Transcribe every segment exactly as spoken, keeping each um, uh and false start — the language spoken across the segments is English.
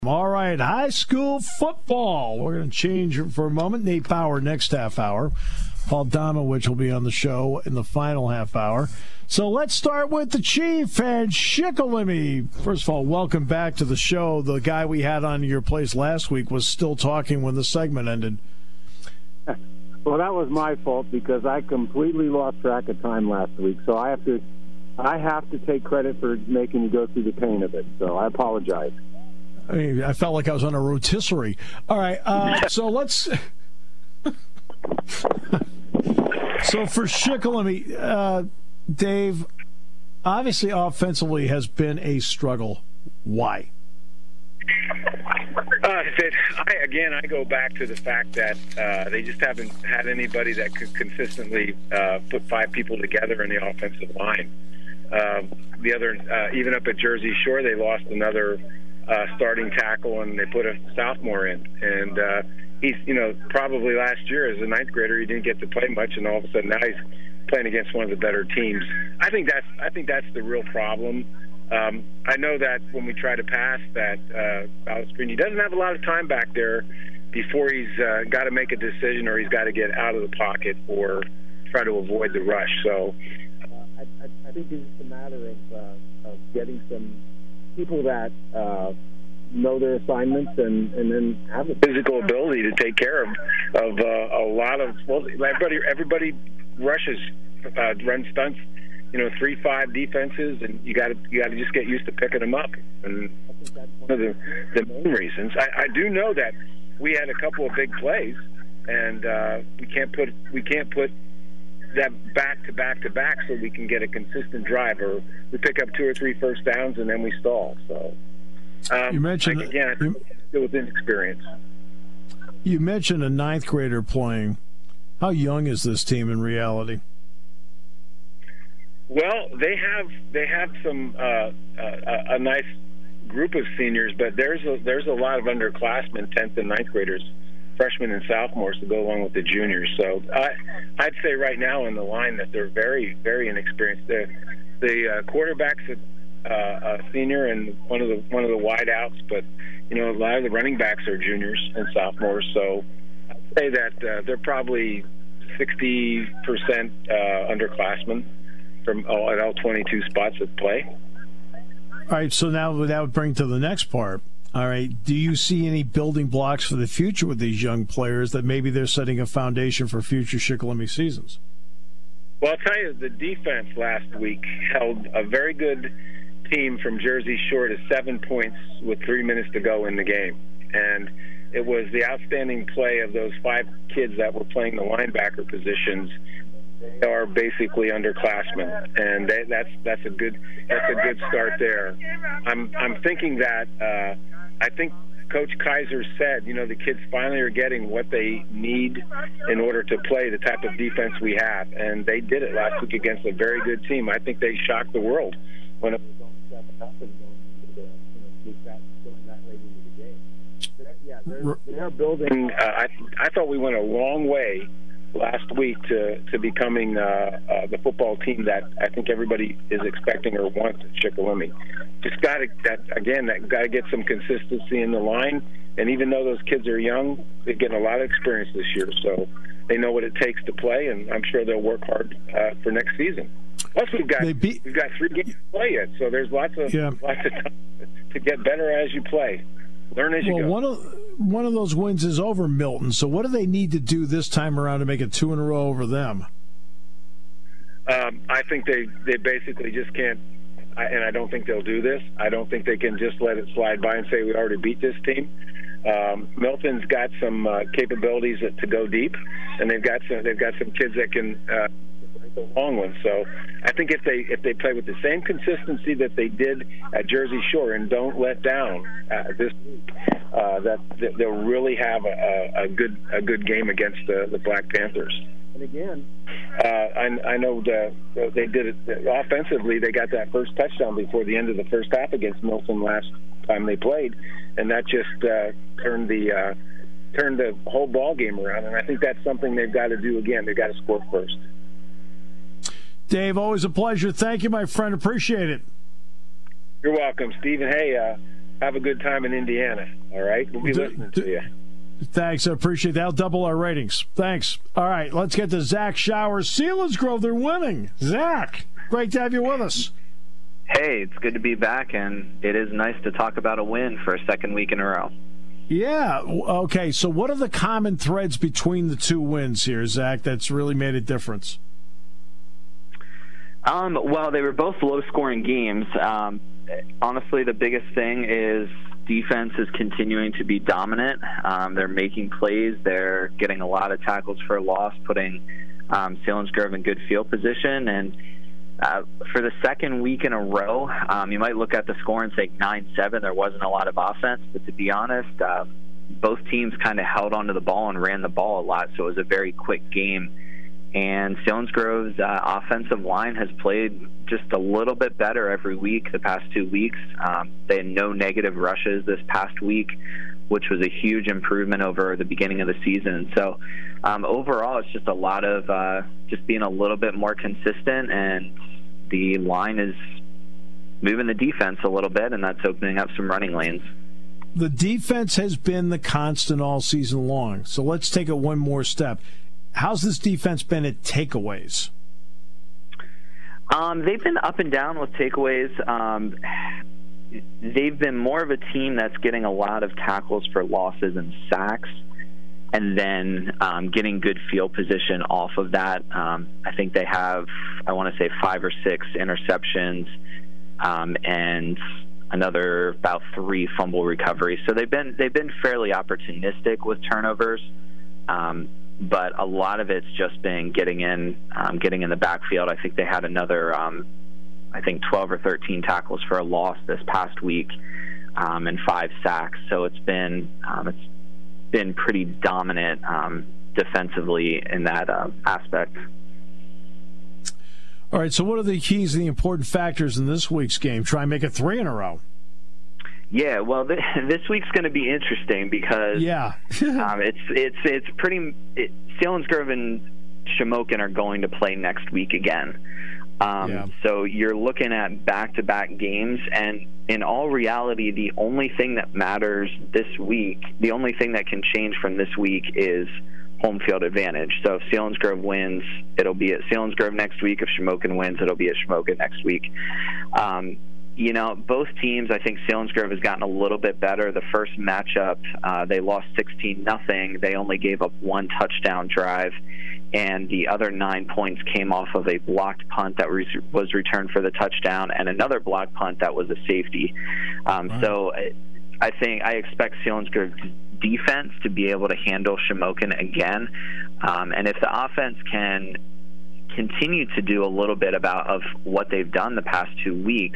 All right, high school football. We're going to change for a moment. Nate Power next half hour. Paul Domowitch will be on the show in the final half hour. So let's start with the Chief and Shikellamy. First of all, welcome back to the show. The guy we had on your place last week was still talking when the segment ended. Well, that was my fault because I completely lost track of time last week. So I have to, I have to take credit for making you go through the pain of it. So I apologize. I mean, I felt like I was on a rotisserie. All right, uh, so let's. So for Shikellamy, uh, Dave, obviously offensively has been a struggle. Why? Uh, that I, again, I go back to the fact that uh, they just haven't had anybody that could consistently uh, put five people together in the offensive line. Uh, the other, uh, even up at Jersey Shore, they lost another uh, starting tackle, and they put a sophomore in. And uh, he's, you know, probably last year as a ninth grader, he didn't get to play much, and all of a sudden now he's playing against one of the better teams. I think that's, I think that's the real problem. Um, I know that when we try to pass that uh, ballot screen, he doesn't have a lot of time back there before he's uh, got to make a decision or he's got to get out of the pocket or try to avoid the rush. So uh, I, I think it's just a matter of, uh, of getting some people that uh, know their assignments and, and then have the physical ability to take care of of uh, a lot of well, everybody. Everybody rushes, uh, run stunts. You know, three five defenses, and you got to you got to just get used to picking them up. And I think that's one of the, the main reasons. I, I do know that we had a couple of big plays, and uh, we can't put we can't put that back to back to back so we can get a consistent drive. Or we pick up two or three first downs and then we stall. So um, you mentioned like, again, you, still with inexperience. You mentioned a ninth grader playing. How young is this team in reality? Well, they have they have some uh, a, a nice group of seniors, but there's a, there's a lot of underclassmen, tenth and ninth graders, freshmen and sophomores to go along with the juniors. So I, I'd say right now in the line that they're very very inexperienced. The the uh, quarterback's a, uh, a senior and one of the one of the wideouts, but you know a lot of the running backs are juniors and sophomores. So I'd say that uh, they're probably sixty percent uh, underclassmen from all, at all twenty-two spots at play. All right, so now that would bring to the next part. All right, do you see any building blocks for the future with these young players that maybe they're setting a foundation for future Shikellamy seasons? Well, I'll tell you, the defense last week held a very good team from Jersey Shore to seven points with three minutes to go in the game. And it was the outstanding play of those five kids that were playing the linebacker positions. They are basically underclassmen, and they, that's that's a good that's a good start there. I'm I'm thinking that uh, I think Coach Kaiser said, you know, the kids finally are getting what they need in order to play the type of defense we have, and they did it last week against a very good team. I think they shocked the world when it was on seven nothing going into the you know that going that late into the game. They're, yeah, they're, they're building. Uh, I I thought we went a long way last week to, to becoming uh, uh, the football team that I think everybody is expecting or wants at Shikellamy. Just got to, that again, that got to get some consistency in the line. And even though those kids are young, they're getting a lot of experience this year, so they know what it takes to play, and I'm sure they'll work hard uh, for next season. Plus, we've got beat- we've got three games to play yet, so there's lots of yeah. lots of time to get better as you play. Learn as you well, go. One of one of those wins is over Milton. So what do they need to do this time around to make it two in a row over them? Um, I think they, they basically just can't, and I don't think they'll do this. I don't think they can just let it slide by and say we already beat this team. Um, Milton's got some uh, capabilities to go deep, and they've got some they've got some kids that can uh, the long one. So I think if they if they play with the same consistency that they did at Jersey Shore and don't let down uh, this week, uh, that, that they'll really have a, a good a good game against the, the Black Panthers. And again, uh, I, I know the, they did it offensively. They got that first touchdown before the end of the first half against Milton last time they played, and that just uh, turned the uh, turned the whole ball game around. And I think that's something they've got to do again. They've got to score first. Dave, always a pleasure. Thank you, my friend. Appreciate it. You're welcome, Stephen. Hey, uh, have a good time in Indiana. All right? We'll be do, listening do, to you. Thanks. I appreciate that. I'll double our ratings. Thanks. All right, let's get to Zach Showers. Selinsgrove, they're winning. Zach, great to have you with us. Hey, it's good to be back, and it is nice to talk about a win for a second week in a row. Yeah. Okay, so what are the common threads between the two wins here, Zach, that's really made a difference? Um, well, they were both low-scoring games. Um, honestly, the biggest thing is defense is continuing to be dominant. Um, they're making plays. They're getting a lot of tackles for a loss, putting um, Selinsgrove in good field position. And uh, for the second week in a row, um, you might look at the score and say nine seven. There wasn't a lot of offense. But to be honest, uh, both teams kind of held onto the ball and ran the ball a lot, so it was a very quick game. And Selinsgrove's uh, offensive line has played just a little bit better every week the past two weeks. Um, they had no negative rushes this past week, which was a huge improvement over the beginning of the season. So um, overall, it's just a lot of uh, just being a little bit more consistent, and the line is moving the defense a little bit, and that's opening up some running lanes. The defense has been the constant all season long. So let's take it one more step. How's this defense been at takeaways? Um, they've been up and down with takeaways. Um, they've been more of a team that's getting a lot of tackles for losses and sacks, and then um, getting good field position off of that. Um, I think they have, I want to say, five or six interceptions um, and another about three fumble recoveries. So they've been they've been fairly opportunistic with turnovers. Um, But a lot of it's just been getting in, um, getting in the backfield. I think they had another, um, I think twelve or thirteen tackles for a loss this past week, um, and five sacks. So it's been um, it's been pretty dominant um, defensively in that uh, aspect. All right. So what are the keys and the important factors in this week's game? Try and make it three in a row. Yeah, well, th- this week's going to be interesting because yeah, um, it's it's it's pretty. It, Selinsgrove and Shamokin are going to play next week again. Um, yeah. So you're looking at back-to-back games, and in all reality, the only thing that matters this week, the only thing that can change from this week is home field advantage. So if Selinsgrove wins, it'll be at Selinsgrove next week. If Shamokin wins, it'll be at Shamokin next week. Um, You know, both teams, I think Selinsgrove has gotten a little bit better. The first matchup, uh, they lost sixteen nothing. They only gave up one touchdown drive, and the other nine points came off of a blocked punt that re- was returned for the touchdown and another blocked punt that was a safety. Um, right. So I think I expect Selinsgrove's defense to be able to handle Shamokin again. Um, and if the offense can continue to do a little bit about of what they've done the past two weeks,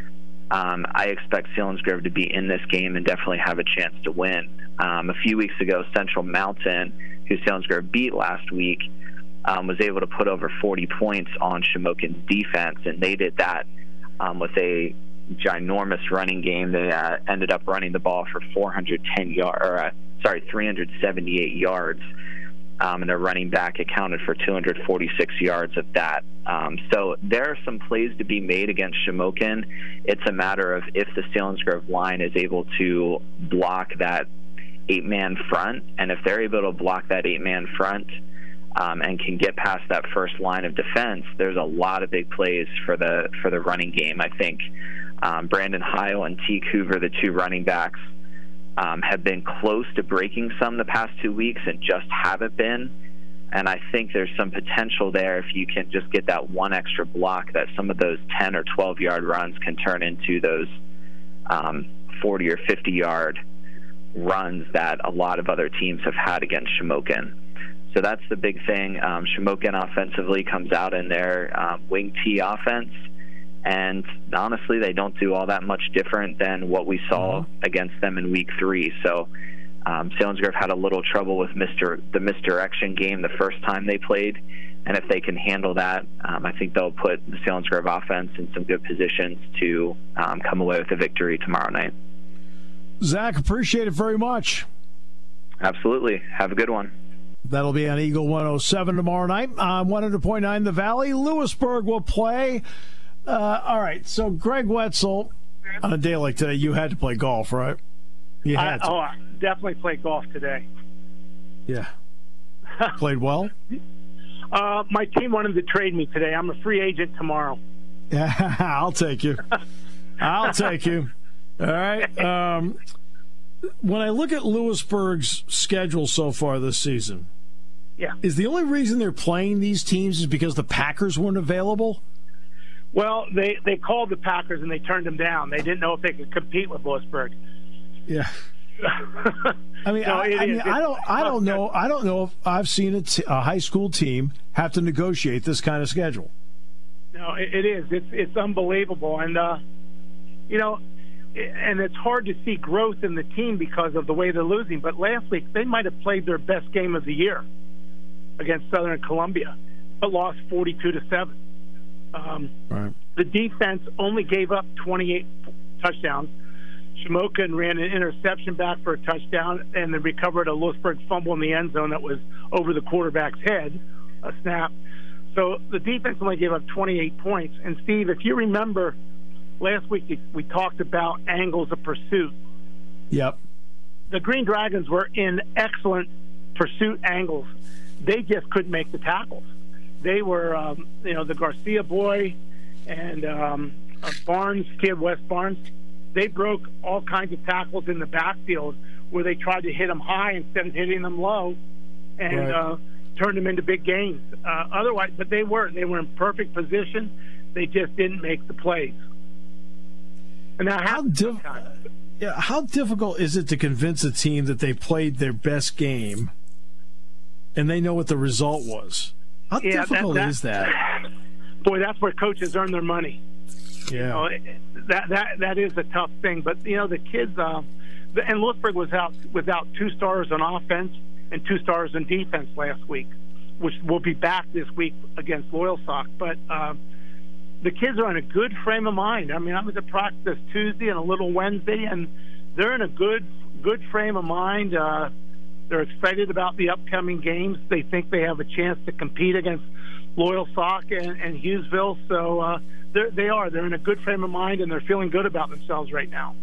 Um, I expect Selinsgrove to be in this game and definitely have a chance to win. Um, a few weeks ago, Central Mountain, who Selinsgrove beat last week, um, was able to put over forty points on Shamokin's defense, and they did that um, with a ginormous running game. They uh, ended up running the ball for four hundred ten yards, or uh, sorry, three hundred seventy-eight yards. Um, and their running back accounted for two hundred forty-six yards of that. Um, so there are some plays to be made against Shamokin. It's a matter of if the Selinsgrove line is able to block that eight-man front, and if they're able to block that eight-man front um, and can get past that first line of defense, there's a lot of big plays for the for the running game. I think um, Brandon Heil and Teak Hoover, the two running backs, Um, have been close to breaking some the past two weeks and just haven't been. And I think there's some potential there if you can just get that one extra block, that some of those ten or twelve-yard runs can turn into those um, forty or fifty-yard runs that a lot of other teams have had against Shamokin. So that's the big thing. Um, Shamokin offensively comes out in their um, wing T offense, and honestly, they don't do all that much different than what we saw mm-hmm. against them in week three. So um, Selinsgrove had a little trouble with Mister the misdirection game the first time they played, and if they can handle that, um, I think they'll put the Selinsgrove offense in some good positions to um, come away with a victory tomorrow night. Zach, appreciate it very much. Absolutely. Have a good one. That'll be on Eagle one oh seven tomorrow night. On one hundred point nine The Valley, Lewisburg will play. Uh, all right, so Greg Wetzel, on a day like today, you had to play golf, right? You had I, to. Oh, I definitely played golf today. Yeah. Played well? Uh, my team wanted to trade me today. I'm a free agent tomorrow. Yeah, I'll take you. I'll take you. All right. Um, when I look at Lewisburg's schedule so far this season, yeah, is the only reason they're playing these teams is because the Packers weren't available? Well, they, they called the Packers and they turned them down. They didn't know if they could compete with Lewisburg. Yeah. I mean, no, I, I mean, I don't, I don't know, I don't know if I've seen a, t- a high school team have to negotiate this kind of schedule. No, it, it is. It's it's unbelievable, and uh, you know, and it's hard to see growth in the team because of the way they're losing. But last week they might have played their best game of the year against Southern Columbia, but lost forty-two to seven. Um, right. The defense only gave up twenty-eight touchdowns. Shamokin ran an interception back for a touchdown and then recovered a Lewisburg fumble in the end zone that was over the quarterback's head, a snap. So the defense only gave up twenty-eight points. And, Steve, if you remember, last week we talked about angles of pursuit. Yep. The Green Dragons were in excellent pursuit angles. They just couldn't make the tackles. They were, um, you know, the Garcia boy and um, uh, Barnes, kid West Barnes, they broke all kinds of tackles in the backfield where they tried to hit them high instead of hitting them low and right. uh, turned them into big gains. Uh, otherwise, but they weren't. They were in perfect position. They just didn't make the plays. And that how, dif- yeah, how difficult is it to convince a team that they played their best game and they know what the result was? How yeah, difficult that, that, is that? Boy, that's where coaches earn their money. Yeah, you know, that that that is a tough thing. But you know, the kids, uh, and Lewisburg was out without two stars on offense and two stars on defense last week, which will be back this week against Loyalsock. But uh, the kids are in a good frame of mind. I mean, I was at practice Tuesday and a little Wednesday, and they're in a good good frame of mind. Uh, they're excited about the upcoming games. They think they have a chance to compete against Loyalsock and, and Hughesville. So. Uh, They're, they are. They're in a good frame of mind, and they're feeling good about themselves right now.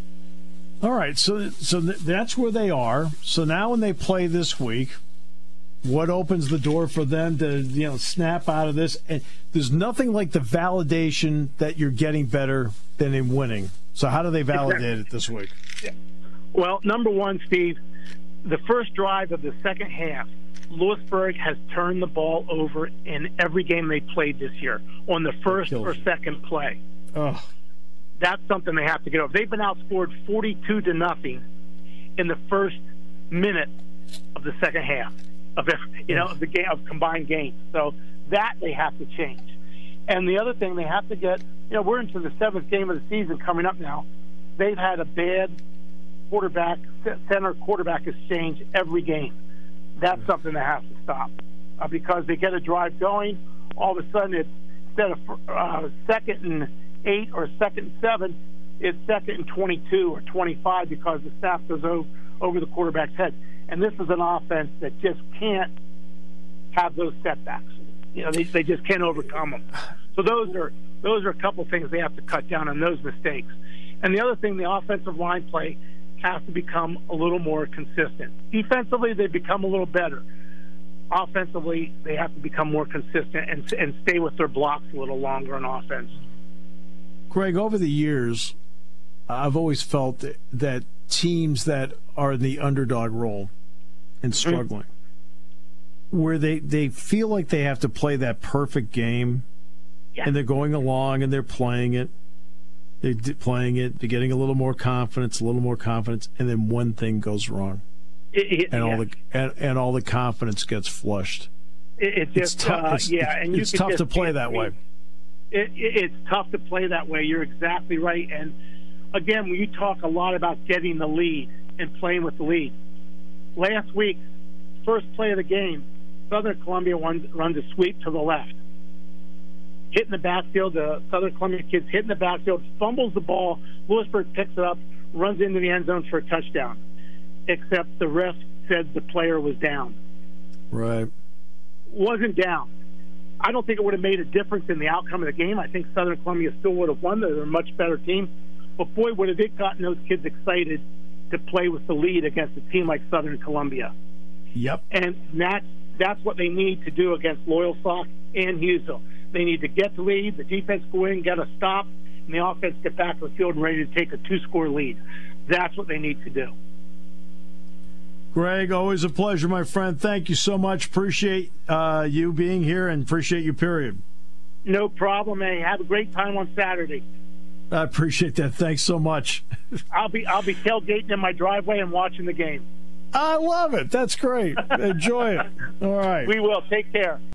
All right, so so th- that's where they are. So now when they play this week, what opens the door for them to you know snap out of this? And there's nothing like the validation that you're getting better than in winning. So how do they validate it this week? Yeah. Well, number one, Steve, the first drive of the second half, Lewisburg has turned the ball over in every game they played this year on the first or second play. Oh. That's something they have to get over. They've been outscored forty-two to nothing in the first minute of the second half of every, you know of the game of combined games. So that they have to change. And the other thing they have to get, you know, we're into the seventh game of the season coming up now. They've had a bad quarterback center quarterback exchange every game. That's something that has to stop uh, because they get a drive going. All of a sudden, it's instead of uh, second and eight or second and seven, it's second and twenty-two or twenty-five because the snap goes over, over the quarterback's head. And this is an offense that just can't have those setbacks. You know, they they just can't overcome them. So those are those are a couple things they have to cut down on those mistakes. And the other thing, the offensive line play has to become a little more consistent. Defensively, they become a little better. Offensively, they have to become more consistent and and stay with their blocks a little longer on offense. Greg, over the years, I've always felt that, that teams that are in the underdog role and struggling, mm-hmm. where they, they feel like they have to play that perfect game, yeah. and they're going along and they're playing it, they're playing it, they're getting a little more confidence, a little more confidence, and then one thing goes wrong, it, it, and yeah. all the and, and all the confidence gets flushed. It, it's just it's tough. Uh, it's, yeah, and you it's tough to play that way. It, it, it's tough to play that way. You're exactly right. And again, when you talk a lot about getting the lead and playing with the lead, last week, first play of the game, Southern Columbia runs, runs a sweep to the left. Hitting the backfield, the Southern Columbia kids hitting the backfield, fumbles the ball, Lewisburg picks it up, runs into the end zone for a touchdown. Except the ref said the player was down. Right. Wasn't down. I don't think it would have made a difference in the outcome of the game. I think Southern Columbia still would have won. They're a much better team. But boy, would have it gotten those kids excited to play with the lead against a team like Southern Columbia. Yep. And that's, that's what they need to do against Loyalsock and Hughesville. They need to get the lead, the defense go in, get a stop, and the offense get back to the field and ready to take a two-score lead. That's what they need to do. Greg, always a pleasure, my friend. Thank you so much. Appreciate uh, you being here and appreciate you, period. No problem, man. Have a great time on Saturday. I appreciate that. Thanks so much. I'll be I'll be tailgating in my driveway and watching the game. I love it. That's great. Enjoy it. All right. We will. Take care.